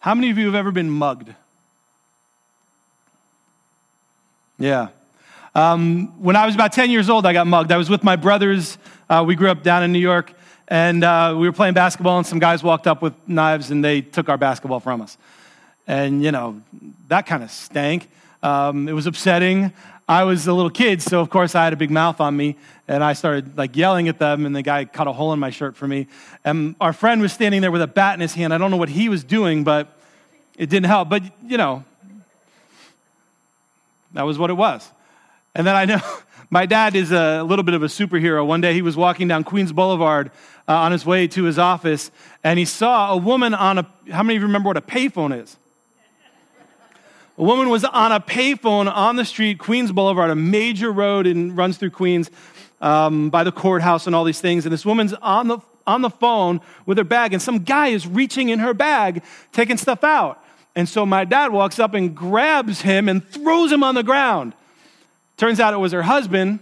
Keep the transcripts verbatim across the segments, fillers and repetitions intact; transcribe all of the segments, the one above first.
How many of you have ever been mugged? Yeah. Um, when I was about ten years old, I got mugged. I was with my brothers. Uh, we grew up down in New York, and uh, we were playing basketball, and some guys walked up with knives, and they took our basketball from us. And, you know, that kind of stank. Um, it was upsetting. I was a little kid, so of course I had a big mouth on me, and I started like yelling at them, and the guy cut a hole in my shirt for me. And our friend was standing there with a bat in his hand. I don't know what he was doing, but it didn't help. But, you know, that was what it was. And then I know my dad is a little bit of a superhero. One day he was walking down Queens Boulevard uh, on his way to his office, and he saw a woman on a, how many of you remember what a payphone is? A woman was on a payphone on the street, Queens Boulevard, a major road and runs through Queens um, by the courthouse and all these things. And this woman's on the on the phone with her bag, and some guy is reaching in her bag, taking stuff out. And so my dad walks up and grabs him and throws him on the ground. Turns out it was her husband.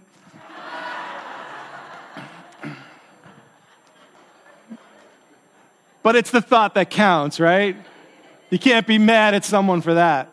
But it's the thought that counts, right? You can't be mad at someone for that.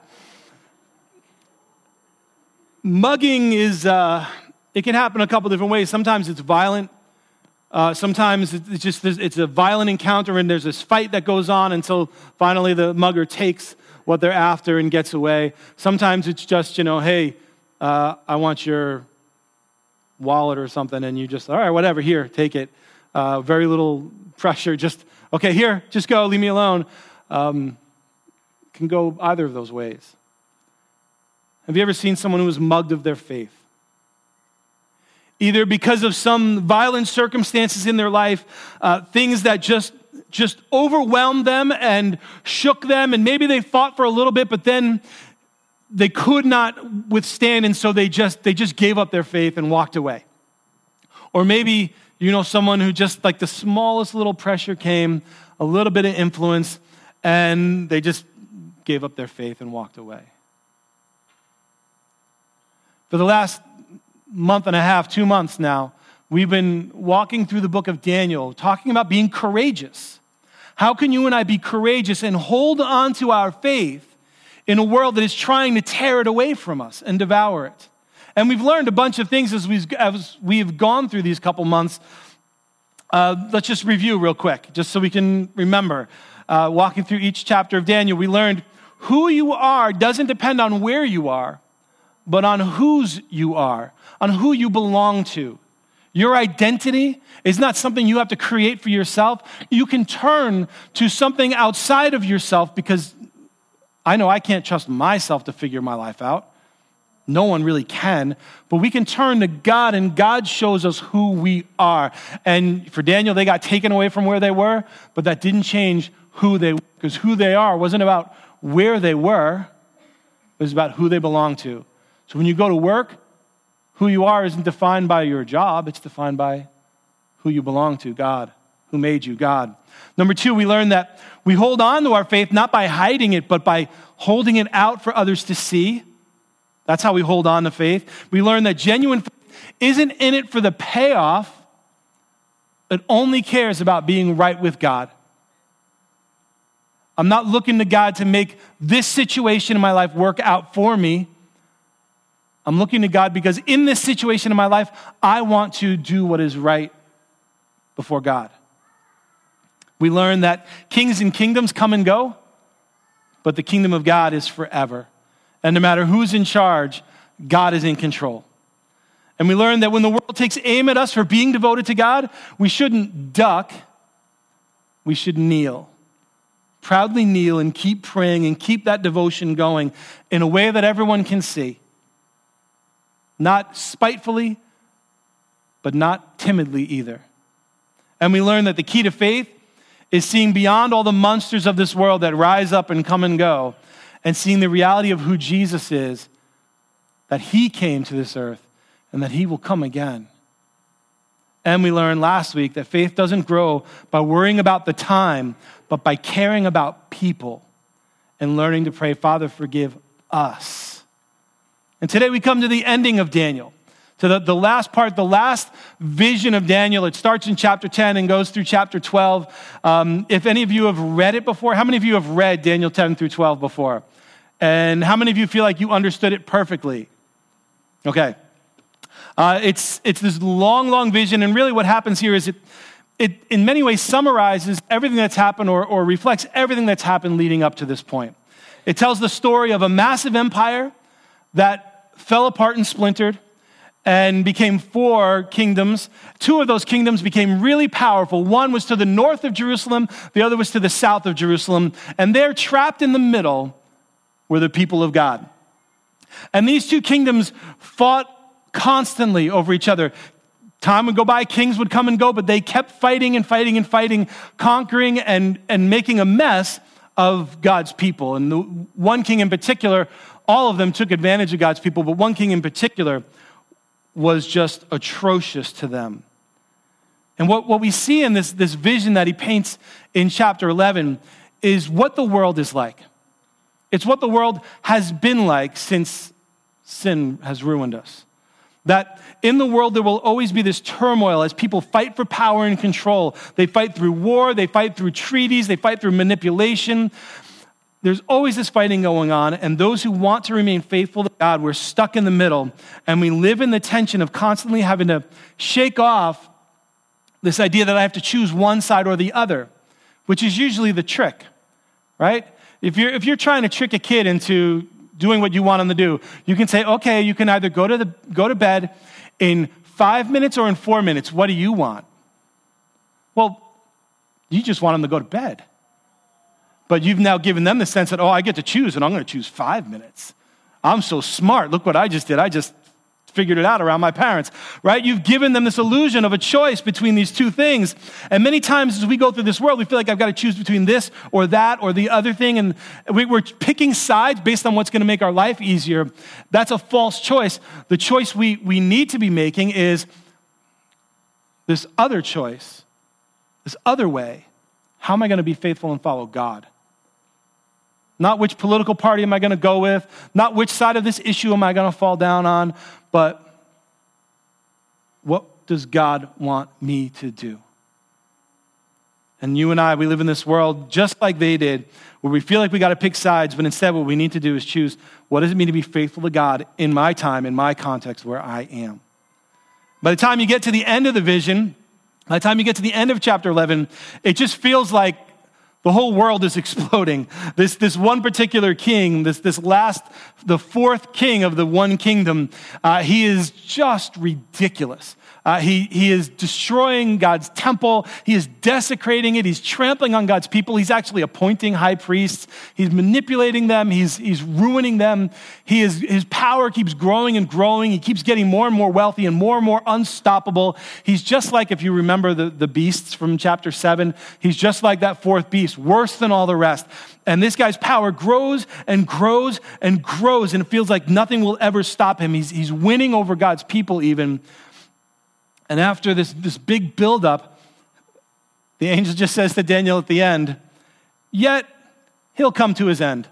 Mugging is, uh, it can happen a couple different ways. Sometimes it's violent. Uh, sometimes it's just, it's a violent encounter and there's this fight that goes on until finally the mugger takes what they're after and gets away. Sometimes it's just, you know, hey, uh, I want your wallet or something, and you just, all right, whatever, here, take it. Uh, very little pressure, just, okay, here, just go, leave me alone. Um, can go either of those ways. Have you ever seen someone who was mugged of their faith? Either because of some violent circumstances in their life, uh, things that just, just overwhelmed them and shook them, and maybe they fought for a little bit, but then they could not withstand, and so they just, they just gave up their faith and walked away. Or maybe you know someone who just, like the smallest little pressure came, a little bit of influence, and they just gave up their faith and walked away. For the last month and a half, two months now, we've been walking through the book of Daniel, talking about being courageous. How can you and I be courageous and hold on to our faith in a world that is trying to tear it away from us and devour it? And we've learned a bunch of things as we've, as we've gone through these couple months. Uh, let's just review real quick, just so we can remember. Uh, walking through each chapter of Daniel, we learned who you are doesn't depend on where you are, but on whose you are, on who you belong to. Your identity is not something you have to create for yourself. You can turn to something outside of yourself, because I know I can't trust myself to figure my life out. No one really can, but we can turn to God, and God shows us who we are. And for Daniel, they got taken away from where they were, but that didn't change who they were, because who they are wasn't about where they were, it was about who they belonged to. So when you go to work, who you are isn't defined by your job, it's defined by who you belong to, God, who made you, God. Number two, we learned that we hold on to our faith not by hiding it, but by holding it out for others to see. That's how we hold on to faith. We learn that genuine faith isn't in it for the payoff. It only cares about being right with God. I'm not looking to God to make this situation in my life work out for me. I'm looking to God because in this situation in my life, I want to do what is right before God. We learn that kings and kingdoms come and go, but the kingdom of God is forever. And no matter who's in charge, God is in control. And we learn that when the world takes aim at us for being devoted to God, we shouldn't duck, we should kneel. Proudly kneel and keep praying and keep that devotion going in a way that everyone can see. Not spitefully, but not timidly either. And we learn that the key to faith is seeing beyond all the monsters of this world that rise up and come and go, and seeing the reality of who Jesus is, that he came to this earth and that he will come again. And we learned last week that faith doesn't grow by worrying about the time, but by caring about people and learning to pray, Father, forgive us. And today we come to the ending of Daniel, to the, the last part, the last vision of Daniel. It starts in chapter ten and goes through chapter twelve. Um, if any of you have read it before, how many of you have read Daniel ten through twelve before? And how many of you feel like you understood it perfectly? Okay. Uh, it's, it's this long, long vision, and really what happens here is it, it in many ways summarizes everything that's happened or, or reflects everything that's happened leading up to this point. It tells the story of a massive empire that fell apart and splintered and became four kingdoms. Two of those kingdoms became really powerful. One was to the north of Jerusalem, the other was to the south of Jerusalem, and there, trapped in the middle, were the people of God. And these two kingdoms fought constantly over each other. Time would go by, kings would come and go, but they kept fighting and fighting and fighting, conquering and, and making a mess of God's people. And the one king in particular, all of them took advantage of God's people, but one king in particular was just atrocious to them. And what, what we see in this, this vision that he paints in chapter eleven is what the world is like. It's what the world has been like since sin has ruined us. That in the world there will always be this turmoil as people fight for power and control. They fight through war, they fight through treaties, they fight through manipulation. There's always this fighting going on, and those who want to remain faithful to God, we're stuck in the middle, and we live in the tension of constantly having to shake off this idea that I have to choose one side or the other, which is usually the trick, right? If you're, if you're trying to trick a kid into doing what you want them to do, you can say, okay, you can either go to the go to bed in five minutes or in four minutes. What do you want? Well, you just want them to go to bed. But you've now given them the sense that, oh, I get to choose, and I'm going to choose five minutes. I'm so smart. Look what I just did. I just figured it out around my parents, right? You've given them this illusion of a choice between these two things. And many times as we go through this world, we feel like I've got to choose between this or that or the other thing. And we, we're picking sides based on what's going to make our life easier. That's a false choice. The choice we, we need to be making is this other choice, this other way. How am I going to be faithful and follow God? Not which political party am I going to go with, not which side of this issue am I going to fall down on, but what does God want me to do? And you and I, we live in this world just like they did, where we feel like we got to pick sides, but instead what we need to do is choose, what does it mean to be faithful to God in my time, in my context, where I am? By the time you get to the end of the vision, by the time you get to the end of chapter eleven, it just feels like the whole world is exploding. This, this one particular king, this, this last, the fourth king of the one kingdom, uh, he is just ridiculous. Uh, he, he is destroying God's temple. He is desecrating it. He's trampling on God's people. He's actually appointing high priests. He's manipulating them. He's, he's ruining them. He is, his power keeps growing and growing. He keeps getting more and more wealthy and more and more unstoppable. He's just like, if you remember the, the beasts from chapter seven, he's just like that fourth beast, worse than all the rest. And this guy's power grows and grows and grows, and it feels like nothing will ever stop him. He's, he's winning over God's people even. And after this, this big buildup, the angel just says to Daniel at the end, yet he'll come to his end.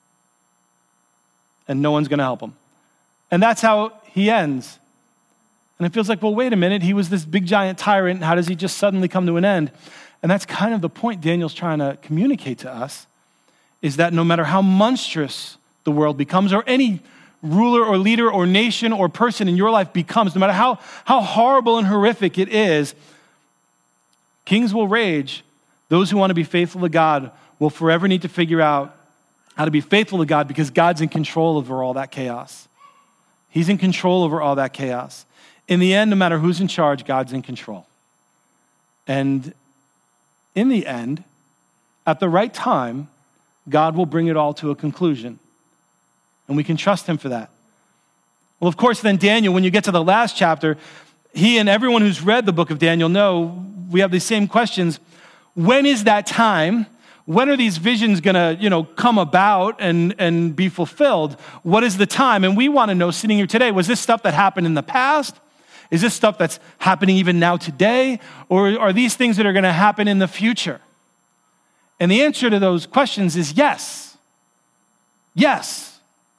And no one's going to help him. And that's how he ends. And it feels like, well, wait a minute. He was this big giant tyrant. How does he just suddenly come to an end? And that's kind of the point Daniel's trying to communicate to us, is that no matter how monstrous the world becomes, or any ruler or leader or nation or person in your life becomes, no matter how, how horrible and horrific it is, kings will rage. Those who want to be faithful to God will forever need to figure out how to be faithful to God, because God's in control over all that chaos. He's in control over all that chaos. In the end, no matter who's in charge, God's in control. And in the end, at the right time, God will bring it all to a conclusion. And we can trust him for that. Well, of course, then Daniel, when you get to the last chapter, he and everyone who's read the book of Daniel know we have these same questions. When is that time? When are these visions going to, you know, come about and, and be fulfilled? What is the time? And we want to know, sitting here today, was this stuff that happened in the past? Is this stuff that's happening even now today? Or are these things that are going to happen in the future? And the answer to those questions is yes. Yes.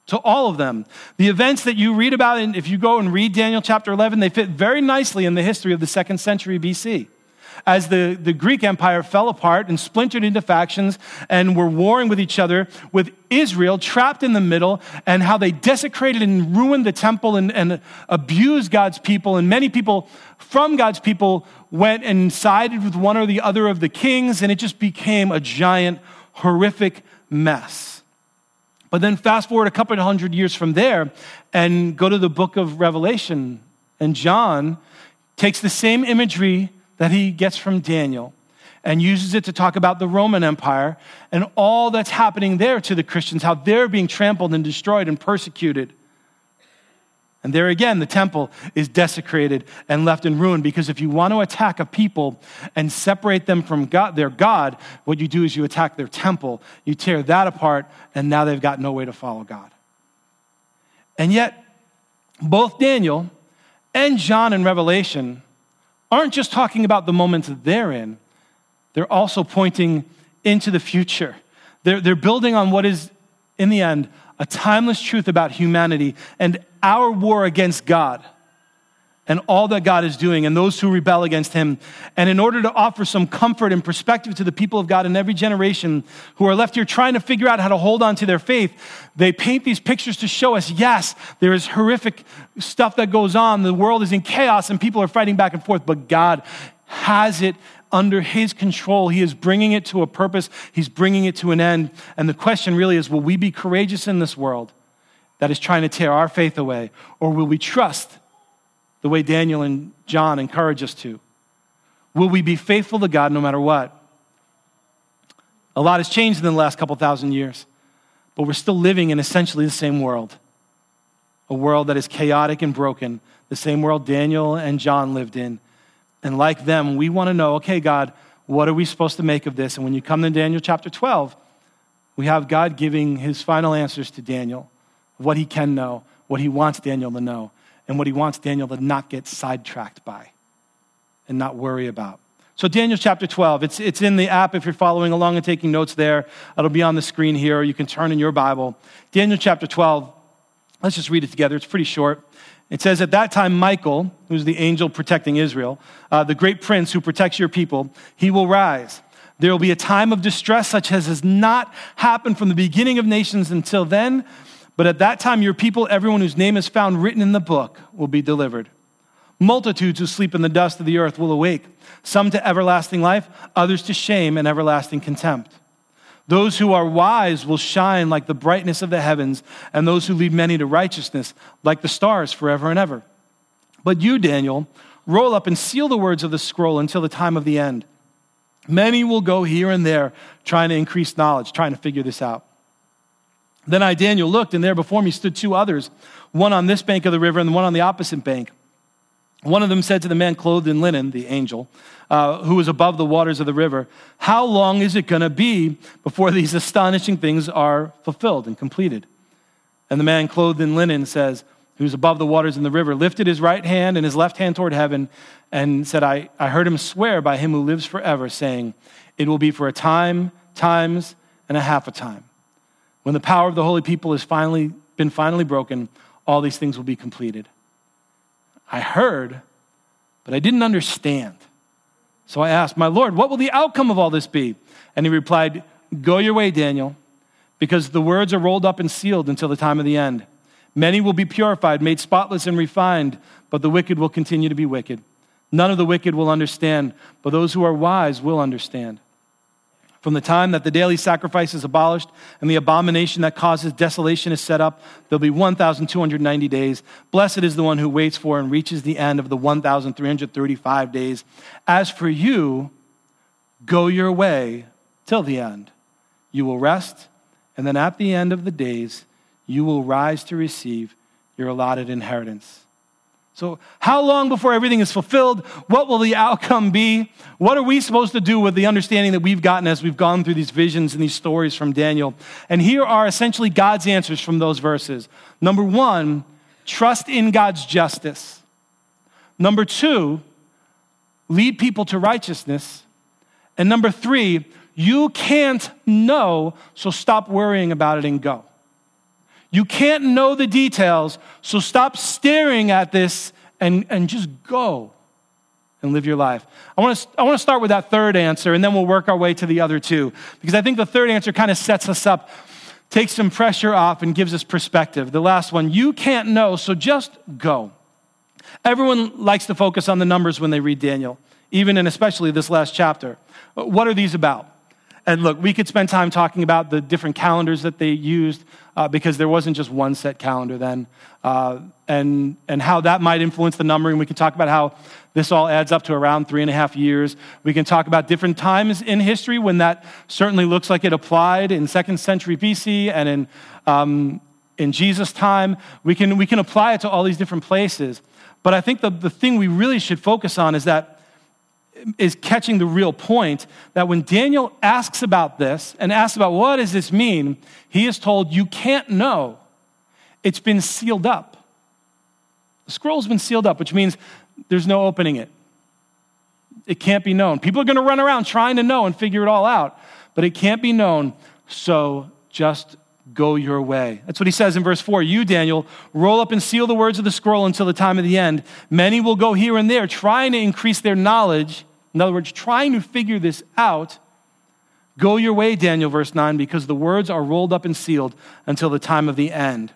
to all of them. The events that you read about, and if you go and read Daniel chapter eleven, they fit very nicely in the history of the second century B C. As the, the Greek Empire fell apart and splintered into factions and were warring with each other, with Israel trapped in the middle, and how they desecrated and ruined the temple and, and abused God's people. And many people from God's people went and sided with one or the other of the kings, and it just became a giant, horrific mess. But then fast forward a couple of hundred years from there and go to the book of Revelation, and John takes the same imagery that he gets from Daniel and uses it to talk about the Roman Empire and all that's happening there to the Christians, how they're being trampled and destroyed and persecuted. And there again, the temple is desecrated and left in ruin, because if you want to attack a people and separate them from God, their God, what you do is you attack their temple, you tear that apart, and now they've got no way to follow God. And yet, both Daniel and John in Revelation aren't just talking about the moments they're in, they're also pointing into the future. They're, they're building on what is, in the end, a timeless truth about humanity and our war against God and all that God is doing and those who rebel against him. And in order to offer some comfort and perspective to the people of God in every generation who are left here trying to figure out how to hold on to their faith, they paint these pictures to show us, yes, there is horrific stuff that goes on. The world is in chaos and people are fighting back and forth, but God has it under his control. He is bringing it to a purpose. He's bringing it to an end. And the question really is, will we be courageous in this world that is trying to tear our faith away? Or will we trust the way Daniel and John encourage us to? Will we be faithful to God no matter what? A lot has changed in the last couple thousand years, but we're still living in essentially the same world. A world that is chaotic and broken, the same world Daniel and John lived in. And like them, we want to know, okay, God, what are we supposed to make of this? And when you come to Daniel chapter twelve, we have God giving his final answers to Daniel, what he can know, what he wants Daniel to know, and what he wants Daniel to not get sidetracked by and not worry about. So Daniel chapter twelve, it's, it's in the app if you're following along and taking notes there. It'll be on the screen here, or you can turn in your Bible. Daniel chapter twelve, let's just read it together. It's pretty short. It says, at that time, Michael, who's the angel protecting Israel, uh, the great prince who protects your people, he will rise. There will be a time of distress such as has not happened from the beginning of nations until then. But at that time, your people, everyone whose name is found written in the book, will be delivered. Multitudes who sleep in the dust of the earth will awake, some to everlasting life, others to shame and everlasting contempt. Those who are wise will shine like the brightness of the heavens, and those who lead many to righteousness like the stars forever and ever. But you, Daniel, roll up and seal the words of the scroll until the time of the end. Many will go here and there trying to increase knowledge, trying to figure this out. Then I, Daniel, looked, and there before me stood two others, one on this bank of the river and one on the opposite bank. One of them said to the man clothed in linen, the angel, uh, who was above the waters of the river, how long is it going to be before these astonishing things are fulfilled and completed? And the man clothed in linen says, who's above the waters in the river, lifted his right hand and his left hand toward heaven and said, I, I heard him swear by him who lives forever, saying, it will be for a time, times, and a half a time. When the power of the holy people has finally been finally broken, all these things will be completed. I heard, but I didn't understand. So I asked, my Lord, what will the outcome of all this be? And he replied, go your way, Daniel, because the words are rolled up and sealed until the time of the end. Many will be purified, made spotless and refined, but the wicked will continue to be wicked. None of the wicked will understand, but those who are wise will understand. From the time that the daily sacrifice is abolished and the abomination that causes desolation is set up, there'll be one thousand two hundred ninety days. Blessed is the one who waits for and reaches the end of the one thousand three hundred thirty-five days. As for you, go your way till the end. You will rest, and then at the end of the days, you will rise to receive your allotted inheritance. So how long before everything is fulfilled? What will the outcome be? What are we supposed to do with the understanding that we've gotten as we've gone through these visions and these stories from Daniel? And here are essentially God's answers from those verses. Number one, trust in God's justice. Number two, lead people to righteousness. And number three, you can't know, so stop worrying about it and go. You can't know the details, so stop staring at this and, and just go and live your life. I want to I want to start with that third answer, and then we'll work our way to the other two, because I think the third answer kind of sets us up, takes some pressure off, and gives us perspective. The last one, you can't know, so just go. Everyone likes to focus on the numbers when they read Daniel, even and especially this last chapter. What are these about? And look, we could spend time talking about the different calendars that they used, uh, because there wasn't just one set calendar then, uh, and and how that might influence the numbering. We can talk about how this all adds up to around three and a half years. We can talk about different times in history when that certainly looks like it applied in second century B C and in um, in Jesus' time. We can we can apply it to all these different places. But I think the, the thing we really should focus on is that is catching the real point, that when Daniel asks about this and asks about what does this mean, he is told you can't know. It's been sealed up. The scroll's been sealed up, which means there's no opening it. It can't be known. People are going to run around trying to know and figure it all out, but it can't be known, so just go your way. That's what he says in verse four. You, Daniel, roll up and seal the words of the scroll until the time of the end. Many will go here and there trying to increase their knowledge. In other words, trying to figure this out. Go your way, Daniel, verse nine, because the words are rolled up and sealed until the time of the end.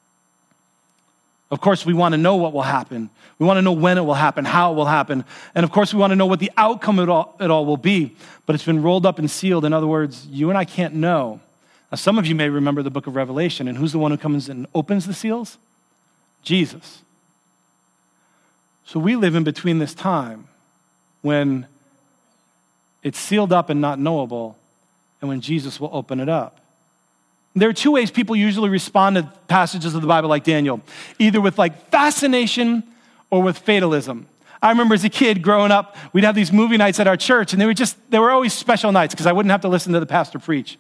Of course, we want to know what will happen. We want to know when it will happen, how it will happen. And of course, we want to know what the outcome of it all, it all will be. But it's been rolled up and sealed. In other words, you and I can't know. Now, some of you may remember the book of Revelation, and who's the one who comes and opens the seals? Jesus. So we live in between this time when it's sealed up and not knowable, and when Jesus will open it up. There are two ways people usually respond to passages of the Bible like Daniel, either with like fascination or with fatalism. I remember as a kid growing up, we'd have these movie nights at our church, and they were just, they were always special nights because I wouldn't have to listen to the pastor preach.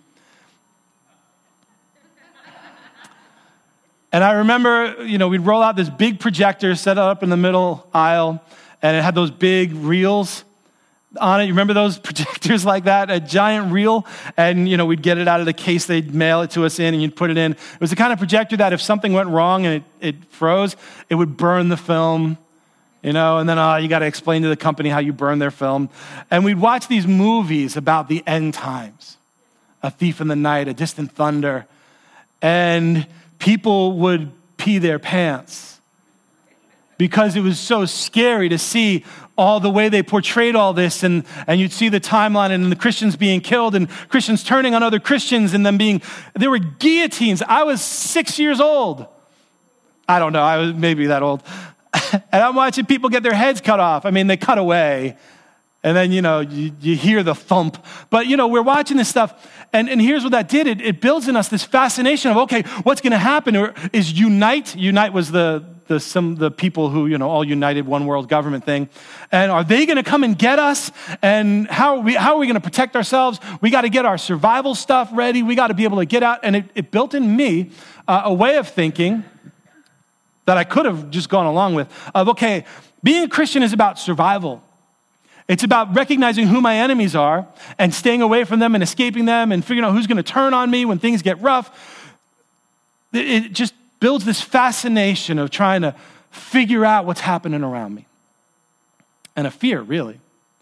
And I remember, you know, we'd roll out this big projector, set it up in the middle aisle, and it had those big reels on it. You remember those projectors like that? A giant reel, and, you know, we'd get it out of the case, they'd mail it to us in, and you'd put it in. It was the kind of projector that if something went wrong and it, it froze, it would burn the film, you know, and then uh, you got to explain to the company how you burn their film. And we'd watch these movies about the end times, A Thief in the Night, A Distant Thunder, and people would pee their pants because it was so scary to see all the way they portrayed all this, and, and you'd see the timeline and the Christians being killed and Christians turning on other Christians and them being, there were guillotines. I was six years old. I don't know, I was maybe that old. And I'm watching people get their heads cut off. I mean, they cut away. And then, you know, you, you hear the thump. But, you know, we're watching this stuff, and, and here's what that did. It, it builds in us this fascination of, okay, what's going to happen? Or is Unite? Unite was the the some the people who, you know, all united one world government thing. And are they going to come and get us? And how are we, how are we going to protect ourselves? We got to get our survival stuff ready. We got to be able to get out. And it, it built in me uh, a way of thinking that I could have just gone along with, of, okay, being a Christian is about survival. It's about recognizing who my enemies are and staying away from them and escaping them and figuring out who's going to turn on me when things get rough. It just builds this fascination of trying to figure out what's happening around me. And a fear, really.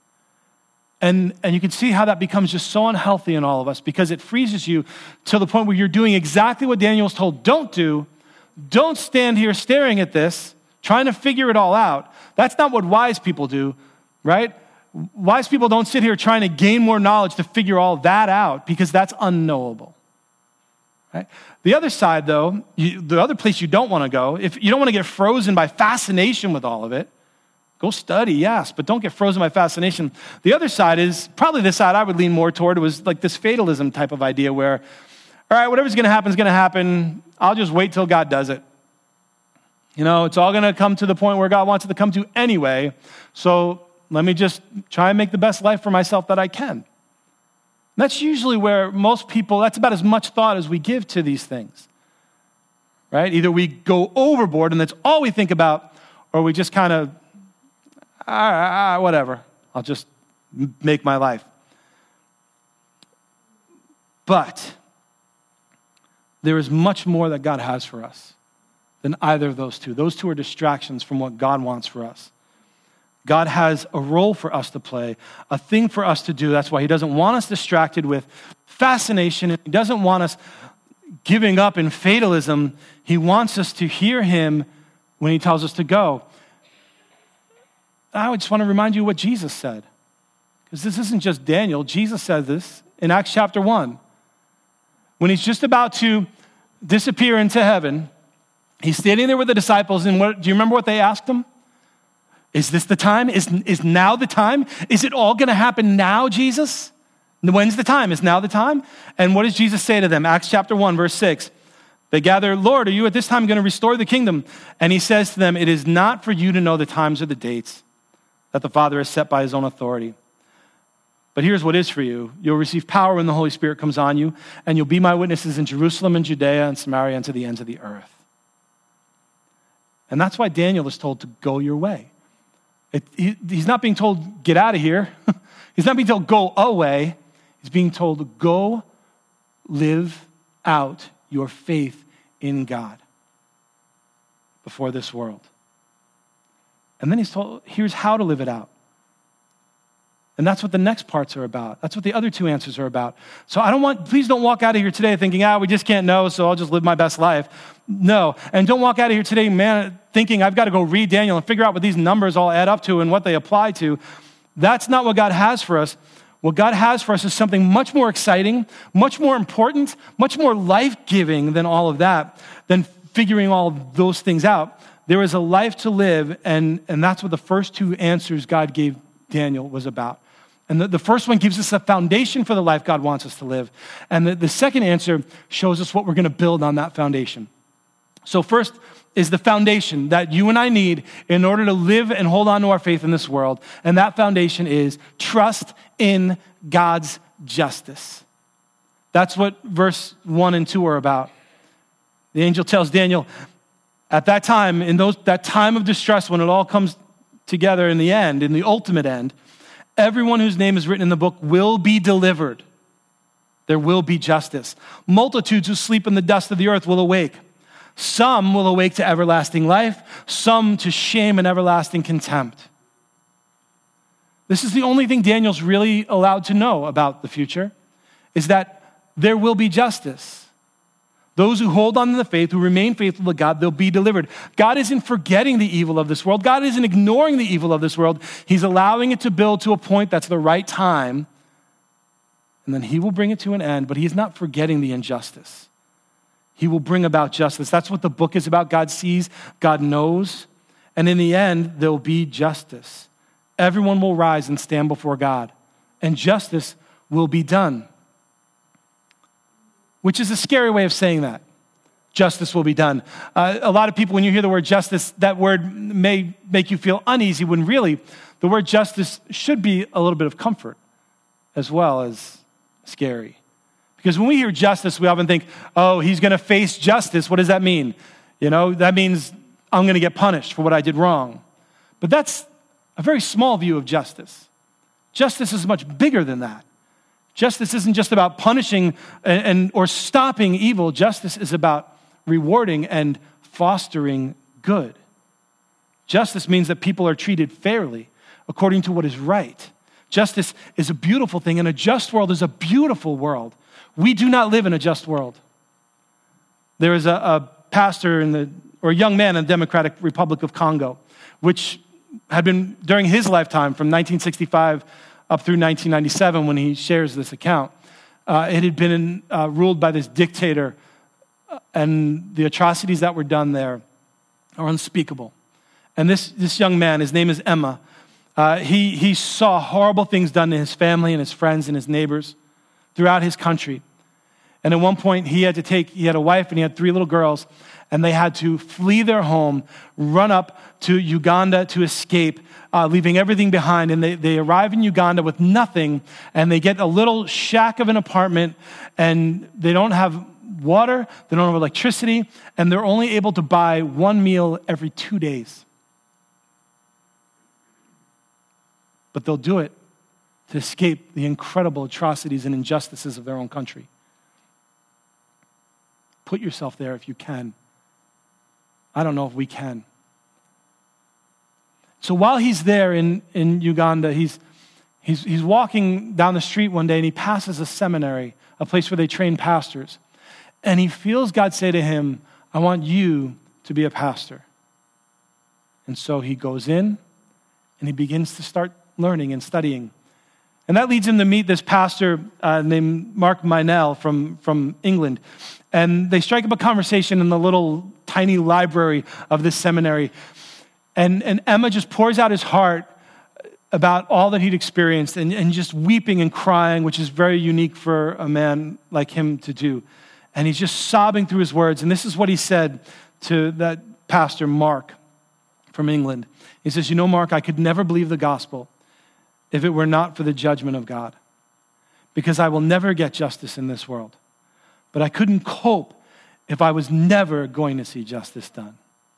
And, and you can see how that becomes just so unhealthy in all of us, because it freezes you to the point where you're doing exactly what Daniel was told, don't do. Don't stand here staring at this, trying to figure it all out. That's not what wise people do, right? Wise people don't sit here trying to gain more knowledge to figure all that out, because that's unknowable. Right? The other side, though, you, the other place you don't want to go, if you don't want to get frozen by fascination with all of it, go study, yes, but don't get frozen by fascination. The other side is probably the side I would lean more toward. It was like this fatalism type of idea where, all right, whatever's going to happen is going to happen. I'll just wait till God does it. You know, it's all going to come to the point where God wants it to come to anyway, so let me just try and make the best life for myself that I can. And that's usually where most people, that's about as much thought as we give to these things, right? Either we go overboard and that's all we think about, or we just kind of, ah, ah, whatever, I'll just make my life. But there is much more that God has for us than either of those two. Those two are distractions from what God wants for us. God has a role for us to play, a thing for us to do. That's why he doesn't want us distracted with fascination. He doesn't want us giving up in fatalism. He wants us to hear him when he tells us to go. I just want to remind you what Jesus said, because this isn't just Daniel. Jesus said this in Acts chapter one. When he's just about to disappear into heaven, he's standing there with the disciples, and what, do you remember what they asked him? Is this the time? Is, is now the time? Is it all going to happen now, Jesus? When's the time? Is now the time? And what does Jesus say to them? Acts chapter one, verse six. They gather, Lord, are you at this time going to restore the kingdom? And he says to them, it is not for you to know the times or the dates that the Father has set by his own authority. But here's what is for you. You'll receive power when the Holy Spirit comes on you, and you'll be my witnesses in Jerusalem and Judea and Samaria and to the ends of the earth. And that's why Daniel is told to go your way. It, he, he's not being told, get out of here. He's not being told, go away. He's being told, go live out your faith in God before this world. And then he's told, here's how to live it out. And that's what the next parts are about. That's what the other two answers are about. So I don't want, please don't walk out of here today thinking, ah, we just can't know, so I'll just live my best life. No. And don't walk out of here today, man, thinking I've got to go read Daniel and figure out what these numbers all add up to and what they apply to. That's not what God has for us. What God has for us is something much more exciting, much more important, much more life-giving than all of that, than figuring all those things out. There is a life to live, and, and that's what the first two answers God gave Daniel was about. And the, the first one gives us a foundation for the life God wants us to live. And the, the second answer shows us what we're going to build on that foundation. So first is the foundation that you and I need in order to live and hold on to our faith in this world. And that foundation is trust in God's justice. That's what verse one and two are about. The angel tells Daniel, at that time, in those that time of distress, when it all comes together in the end, in the ultimate end, everyone whose name is written in the book will be delivered. There will be justice. Multitudes who sleep in the dust of the earth will awake. Some will awake to everlasting life, some to shame and everlasting contempt. This is the only thing Daniel's really allowed to know about the future, is that there will be justice. Those who hold on to the faith, who remain faithful to God, they'll be delivered. God isn't forgetting the evil of this world. God isn't ignoring the evil of this world. He's allowing it to build to a point that's the right time, and then he will bring it to an end, but he's not forgetting the injustice. He will bring about justice. That's what the book is about. God sees, God knows, and in the end, there'll be justice. Everyone will rise and stand before God, and justice will be done. Which is a scary way of saying that. Justice will be done. Uh, a lot of people, when you hear the word justice, that word may make you feel uneasy, when really the word justice should be a little bit of comfort as well as scary. Because when we hear justice, we often think, oh, he's going to face justice. What does that mean? You know, that means I'm going to get punished for what I did wrong. But that's a very small view of justice. Justice is much bigger than that. Justice isn't just about punishing and, and or stopping evil. Justice is about rewarding and fostering good. Justice means that people are treated fairly according to what is right. Justice is a beautiful thing, and a just world is a beautiful world. We do not live in a just world. There is a, a pastor in the, or a young man in the Democratic Republic of Congo, which had been during his lifetime from nineteen sixty-five up through nineteen ninety-seven when he shares this account. Uh, it had been uh, ruled by this dictator, and the atrocities that were done there are unspeakable. And this, this young man, his name is Emma, uh, he, he saw horrible things done to his family and his friends and his neighbors throughout his country. And at one point, he had to take, he had a wife and he had three little girls, and they had to flee their home, run up to Uganda to escape, uh, leaving everything behind. And they, they arrive in Uganda with nothing, and they get a little shack of an apartment, and they don't have water, they don't have electricity, and they're only able to buy one meal every two days. But they'll do it to escape the incredible atrocities and injustices of their own country. Put yourself there if you can. I don't know if we can. So while he's there in, in Uganda, he's, he's, he's walking down the street one day and he passes a seminary, a place where they train pastors. And he feels God say to him, I want you to be a pastor. And so he goes in and he begins to start learning and studying. And that leads him to meet this pastor uh, named Mark Minell from, from England. And they strike up a conversation in the little tiny library of this seminary. And, and Emma just pours out his heart about all that he'd experienced and, and just weeping and crying, which is very unique for a man like him to do. And he's just sobbing through his words. And this is what he said to that pastor, Mark, from England. He says, you know, Mark, I could never believe the gospel if it were not for the judgment of God, because I will never get justice in this world. But I couldn't cope if I was never going to see justice done.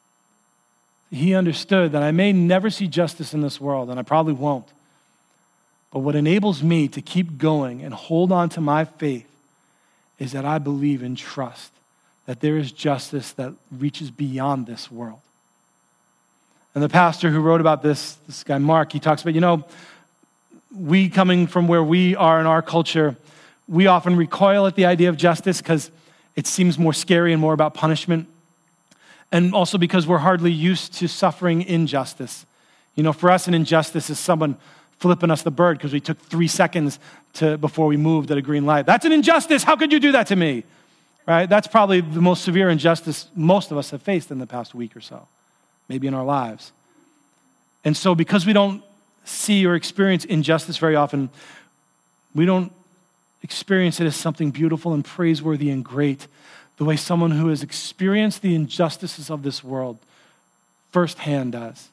He understood that I may never see justice in this world, and I probably won't. But what enables me to keep going and hold on to my faith is that I believe and trust that there is justice that reaches beyond this world. And the pastor who wrote about this, this guy Mark, he talks about, you know, we coming from where we are in our culture, we often recoil at the idea of justice because it seems more scary and more about punishment. And also because we're hardly used to suffering injustice. You know, for us, an injustice is someone flipping us the bird because we took three seconds to before we moved at a green light. That's an injustice. How could you do that to me? Right? That's probably the most severe injustice most of us have faced in the past week or so, maybe in our lives. And so because we don't see or experience injustice very often, we don't experience it as something beautiful and praiseworthy and great, the way someone who has experienced the injustices of this world firsthand does.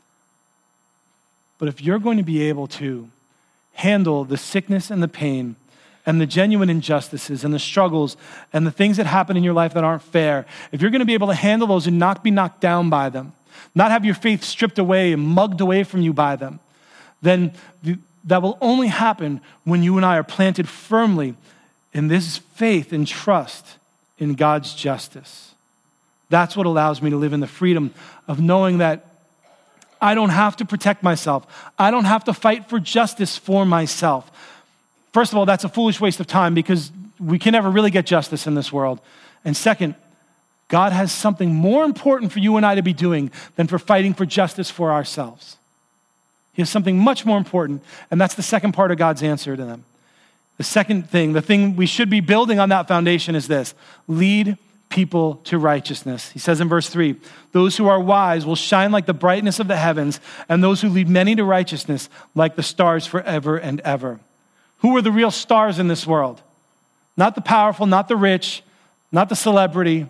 But if you're going to be able to handle the sickness and the pain and the genuine injustices and the struggles and the things that happen in your life that aren't fair, if you're going to be able to handle those and not be knocked down by them, not have your faith stripped away and mugged away from you by them, then that will only happen when you and I are planted firmly in this faith and trust in God's justice. That's what allows me to live in the freedom of knowing that I don't have to protect myself. I don't have to fight for justice for myself. First of all, that's a foolish waste of time because we can never really get justice in this world. And second, God has something more important for you and I to be doing than for fighting for justice for ourselves. He has something much more important, and that's the second part of God's answer to them. The second thing, the thing we should be building on that foundation is this: lead people to righteousness. He says in verse three, those who are wise will shine like the brightness of the heavens, and those who lead many to righteousness like the stars forever and ever. Who are the real stars in this world? Not the powerful, not the rich, not the celebrity.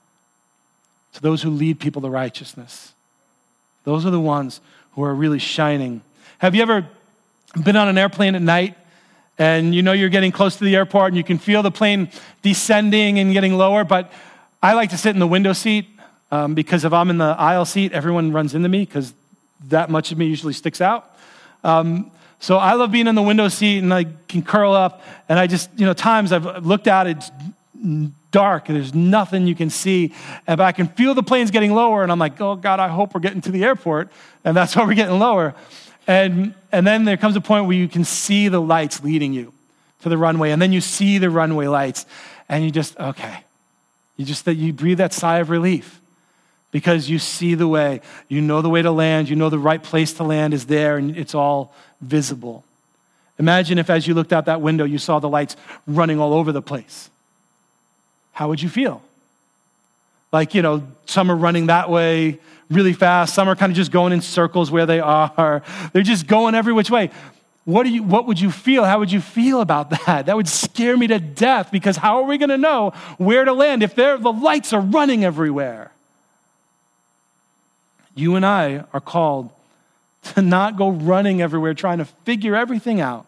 To those who lead people to righteousness. Those are the ones who are really shining. Have you ever been on an airplane at night and you know you're getting close to the airport and you can feel the plane descending and getting lower? But I like to sit in the window seat um, because if I'm in the aisle seat, everyone runs into me because that much of me usually sticks out. Um, so I love being in the window seat and I can curl up and I just, you know, times I've looked out, it's dark and there's nothing you can see, and I can feel the planes getting lower and I'm like, oh God, I hope we're getting to the airport, and that's why we're getting lower. And and then there comes a point where you can see the lights leading you to the runway, and then you see the runway lights and you just, okay. You just, that you breathe that sigh of relief because you see the way, you know the way to land, you know the right place to land is there and it's all visible. Imagine if as you looked out that window, you saw the lights running all over the place. How would you feel? Like, you know, some are running that way really fast. Some are kind of just going in circles where they are. They're just going every which way. What do you? What would you feel? How would you feel about that? That would scare me to death because how are we going to know where to land if the lights are running everywhere? You and I are called to not go running everywhere trying to figure everything out,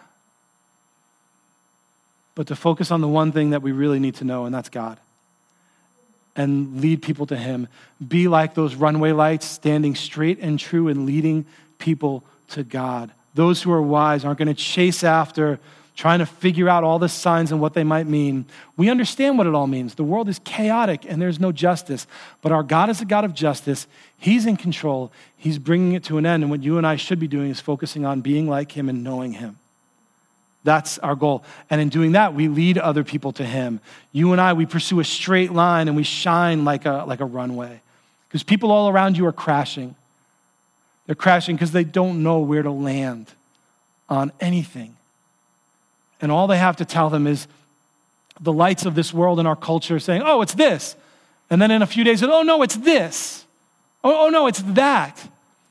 but to focus on the one thing that we really need to know, and that's God. And lead people to him. Be like those runway lights, standing straight and true and leading people to God. Those who are wise aren't going to chase after trying to figure out all the signs and what they might mean. We understand what it all means. The world is chaotic and there's no justice. But our God is a God of justice. He's in control. He's bringing it to an end. And what you and I should be doing is focusing on being like him and knowing him. That's our goal. And in doing that, we lead other people to him. You and I, we pursue a straight line and we shine like a, like a runway. Because people all around you are crashing. They're crashing because they don't know where to land on anything. And all they have to tell them is the lights of this world and our culture saying, oh, it's this. And then in a few days, oh, no, it's this. Oh, oh, no, it's that.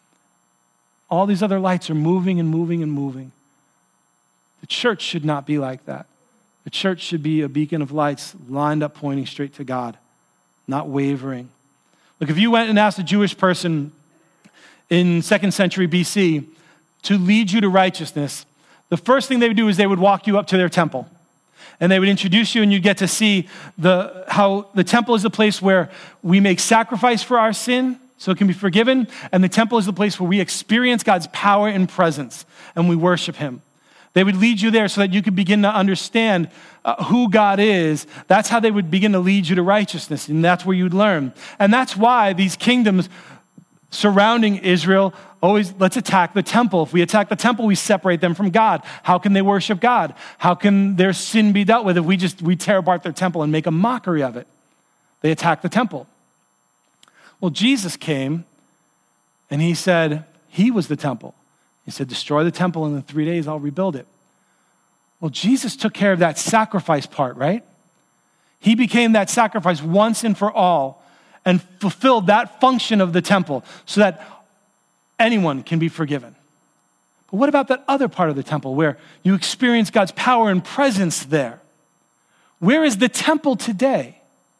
All these other lights are moving and moving and moving. The church should not be like that. The church should be a beacon of lights lined up pointing straight to God, not wavering. Look, if you went and asked a Jewish person in second century B C to lead you to righteousness, the first thing they would do is they would walk you up to their temple. And they would introduce you and you'd get to see the how the temple is the place where we make sacrifice for our sin so it can be forgiven. And the temple is the place where we experience God's power and presence and we worship him. They would lead you there so that you could begin to understand uh, who God is. That's how they would begin to lead you to righteousness, and that's where you'd learn. And that's why these kingdoms surrounding Israel always, let's attack the temple. If we attack the temple, we separate them from God. How can they worship God? How can their sin be dealt with if we just we tear apart their temple and make a mockery of it? They attack the temple. Well, Jesus came, and he said he was the temple. He said, destroy the temple, and in three days I'll rebuild it. Well, Jesus took care of that sacrifice part, right? He became that sacrifice once and for all and fulfilled that function of the temple so that anyone can be forgiven. But what about that other part of the temple where you experience God's power and presence there? Where is the temple today?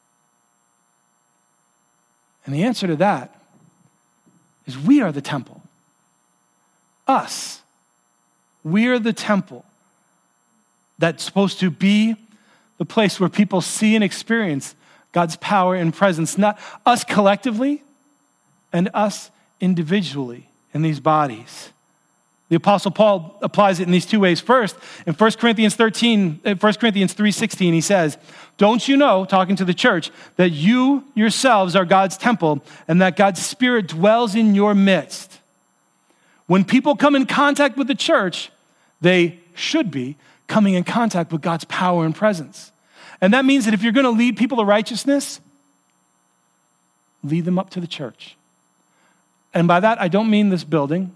And the answer to that is we are the temple. Us. We're the temple that's supposed to be the place where people see and experience God's power and presence, not us collectively and us individually in these bodies. The Apostle Paul applies it in these two ways. First, in First Corinthians thirteen, First Corinthians three sixteen, he says, don't you know, talking to the church, that you yourselves are God's temple and that God's Spirit dwells in your midst? When people come in contact with the church, they should be coming in contact with God's power and presence. And that means that if you're going to lead people to righteousness, lead them up to the church. And by that, I don't mean this building.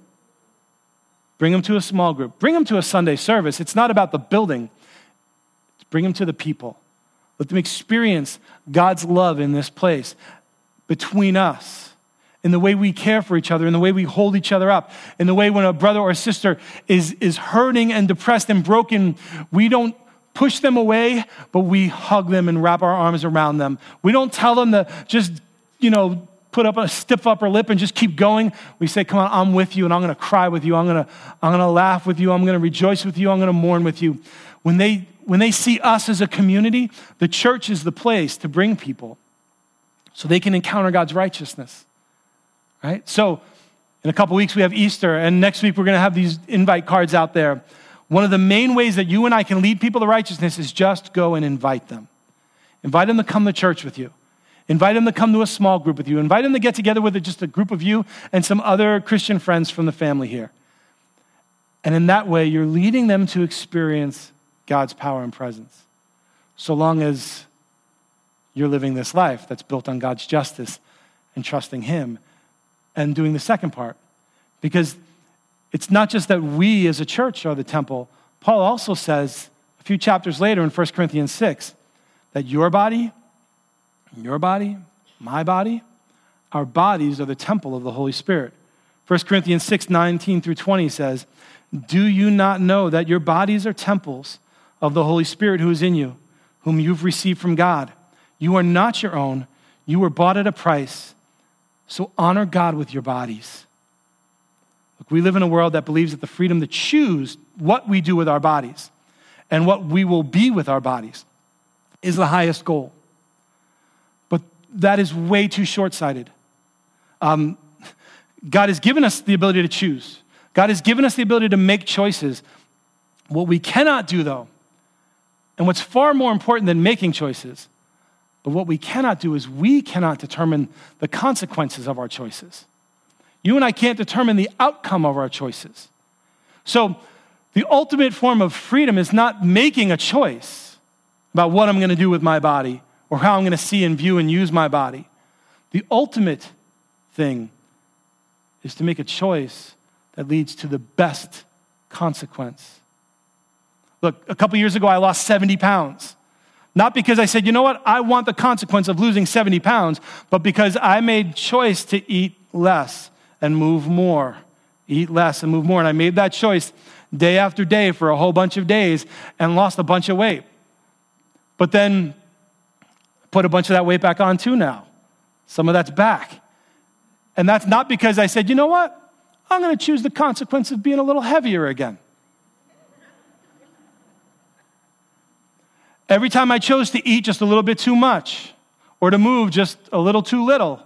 Bring them to a small group. Bring them to a Sunday service. It's not about the building. Bring them to the people. Let them experience God's love in this place between us. In the way we care for each other, in the way we hold each other up, in the way when a brother or sister is, is hurting and depressed and broken, we don't push them away, but we hug them and wrap our arms around them. We don't tell them to just, you know, put up a stiff upper lip and just keep going. We say, come on, I'm with you and I'm going to cry with you. I'm going to I'm going to laugh with you. I'm going to rejoice with you. I'm going to mourn with you. When they when they see us as a community, the church is the place to bring people so they can encounter God's righteousness. Right? So in a couple weeks we have Easter, and next week we're going to have these invite cards out there. One of the main ways that you and I can lead people to righteousness is just go and invite them. Invite them to come to church with you. Invite them to come to a small group with you. Invite them to get together with just a group of you and some other Christian friends from the family here. And in that way, you're leading them to experience God's power and presence. So long as you're living this life that's built on God's justice and trusting him and doing the second part. Because it's not just that we as a church are the temple. Paul also says a few chapters later in First Corinthians six that your body, your body, my body, our bodies are the temple of the Holy Spirit. First Corinthians six nineteen through twenty says, do you not know that your bodies are temples of the Holy Spirit who is in you, whom you've received from God? You are not your own. You were bought at a price. So honor God with your bodies. Look, we live in a world that believes that the freedom to choose what we do with our bodies and what we will be with our bodies is the highest goal. But that is way too short-sighted. Um, God has given us the ability to choose. God has given us the ability to make choices. What we cannot do, though, and what's far more important than making choices, but what we cannot do is we cannot determine the consequences of our choices. You and I can't determine the outcome of our choices. So the ultimate form of freedom is not making a choice about what I'm going to do with my body or how I'm going to see and view and use my body. The ultimate thing is to make a choice that leads to the best consequence. Look, a couple years ago, I lost seventy pounds. Not because I said, you know what, I want the consequence of losing seventy pounds, but because I made choice to eat less and move more. Eat less and move more. And I made that choice day after day for a whole bunch of days and lost a bunch of weight. But then put a bunch of that weight back on too now. Some of that's back. And that's not because I said, you know what, I'm going to choose the consequence of being a little heavier again. Every time I chose to eat just a little bit too much or to move just a little too little,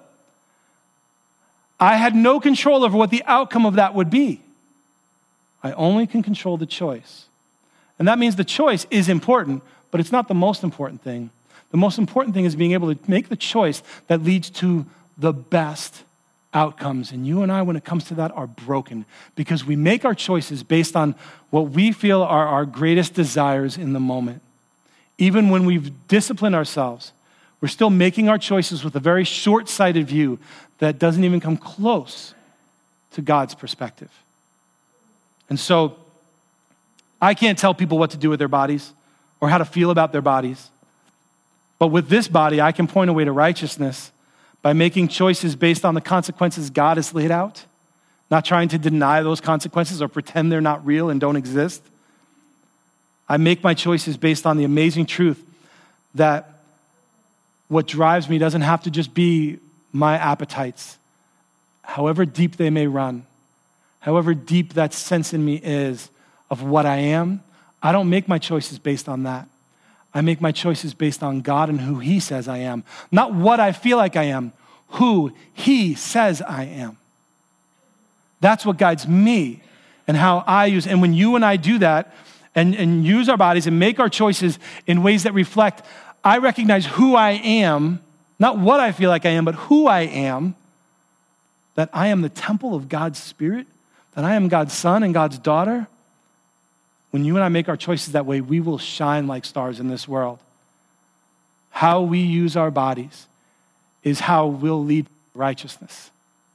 I had no control over what the outcome of that would be. I only can control the choice. And that means the choice is important, but it's not the most important thing. The most important thing is being able to make the choice that leads to the best outcomes. And you and I, when it comes to that, are broken because we make our choices based on what we feel are our greatest desires in the moment. Even when we've disciplined ourselves, we're still making our choices with a very short-sighted view that doesn't even come close to God's perspective. And so, I can't tell people what to do with their bodies or how to feel about their bodies. But with this body, I can point a way to righteousness by making choices based on the consequences God has laid out, not trying to deny those consequences or pretend they're not real and don't exist. I make my choices based on the amazing truth that what drives me doesn't have to just be my appetites, however deep they may run, however deep that sense in me is of what I am. I don't make my choices based on that. I make my choices based on God and who He says I am. Not what I feel like I am, who He says I am. That's what guides me and how I use. And when you and I do that, And, and use our bodies and make our choices in ways that reflect, I recognize who I am, not what I feel like I am, but who I am, that I am the temple of God's Spirit, that I am God's son and God's daughter. When you and I make our choices that way, we will shine like stars in this world. How we use our bodies is how we'll lead righteousness.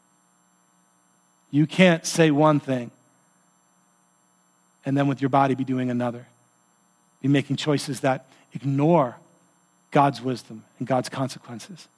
You can't say one thing and then with your body be doing another. Be making choices that ignore God's wisdom and God's consequences.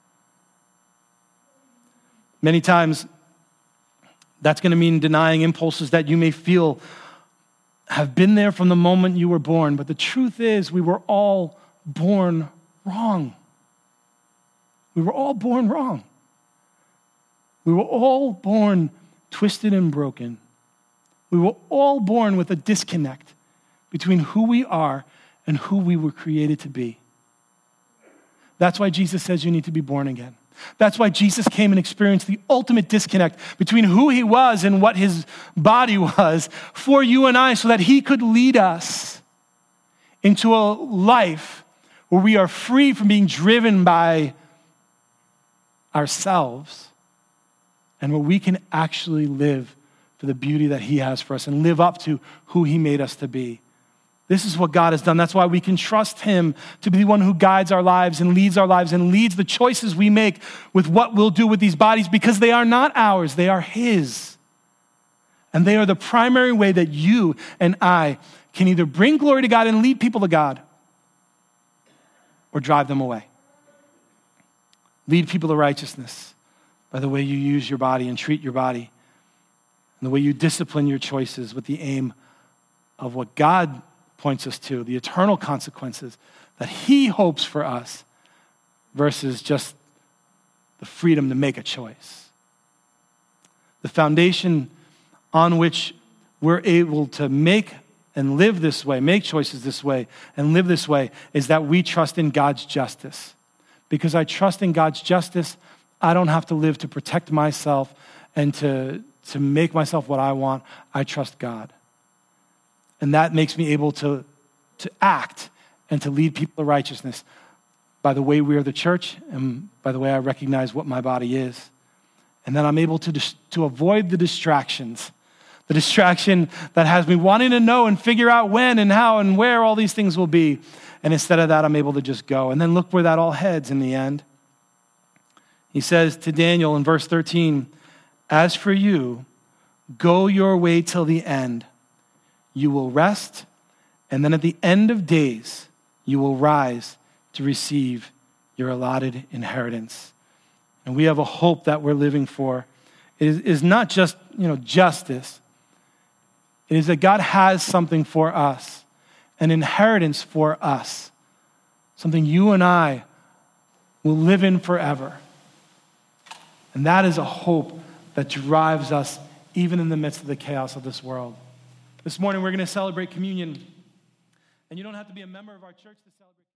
Many times, that's going to mean denying impulses that you may feel have been there from the moment you were born. But the truth is, we were all born wrong. We were all born wrong. We were all born twisted and broken. We were all born with a disconnect between who we are and who we were created to be. That's why Jesus says you need to be born again. That's why Jesus came and experienced the ultimate disconnect between who He was and what His body was for you and I, so that He could lead us into a life where we are free from being driven by ourselves and where we can actually live for the beauty that He has for us and live up to who He made us to be. This is what God has done. That's why we can trust Him to be the one who guides our lives and leads our lives and leads the choices we make with what we'll do with these bodies, because they are not ours, they are His. And they are the primary way that you and I can either bring glory to God and lead people to God or drive them away. Lead people to righteousness by the way you use your body and treat your body, and the way you discipline your choices with the aim of what God points us to, the eternal consequences that He hopes for us, versus just the freedom to make a choice. The foundation on which we're able to make and live this way, make choices this way, and live this way, is that we trust in God's justice. Because I trust in God's justice, I don't have to live to protect myself and to to make myself what I want. I trust God. And that makes me able to, to act and to lead people to righteousness by the way we are the church and by the way I recognize what my body is. And then I'm able to, dis- to avoid the distractions, the distraction that has me wanting to know and figure out when and how and where all these things will be. And instead of that, I'm able to just go. And then look where that all heads in the end. He says to Daniel in verse thirteen, as for you, go your way till the end. You will rest, and then at the end of days, you will rise to receive your allotted inheritance. And we have a hope that we're living for. It is, is not just, you know, justice. It is that God has something for us, an inheritance for us, something you and I will live in forever. And that is a hope that drives us even in the midst of the chaos of this world. This morning we're going to celebrate communion. And you don't have to be a member of our church to celebrate.